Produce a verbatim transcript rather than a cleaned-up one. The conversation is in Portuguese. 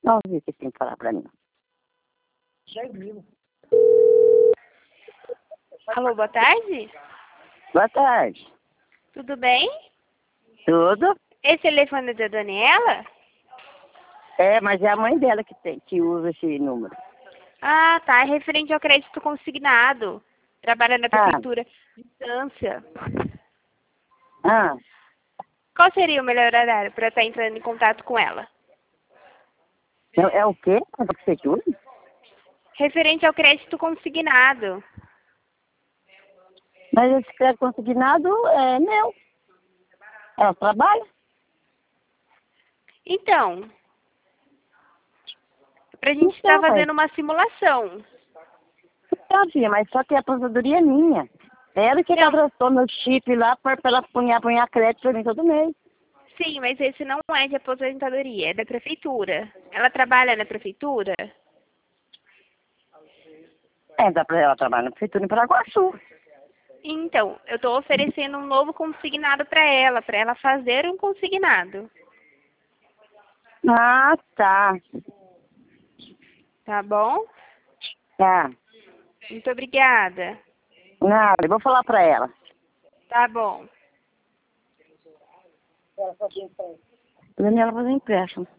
Vamos ver o que tem que falar pra mim. Alô, boa tarde? Boa tarde. Tudo bem? Tudo? Esse telefone é da Daniela? É, mas é a mãe dela que, tem, que usa esse número. Ah, tá. É referente ao crédito consignado. Trabalha na Ah, prefeitura. Distância. ah, Qual seria o melhor horário para estar entrando em contato com ela? é, é o quê? É da prefeitura? Referente ao crédito consignado. Mas esse crédito consignado é meu. Ela trabalha? Então, pra gente estar Então, mas, fazendo uma simulação. então, filha, mas só que a aposentadoria é minha. É ela que Não, cadasтрou meu chip lá pra, pra ela punhar, punhar crédito pra mim todo mês. sim, mas esse não é de aposentadoria, é da prefeitura. Ela trabalha na prefeitura? É, dá pra ela trabalhar na prefeitura em Paraguaçu. Então, eu estou oferecendo um novo consignado para ela, para ela fazer um consignado. Ah, tá. Tá bom? Tá. Muito obrigada. Nada, eu vou falar pra ela. Tá bom. Daniela fazer empréstimo.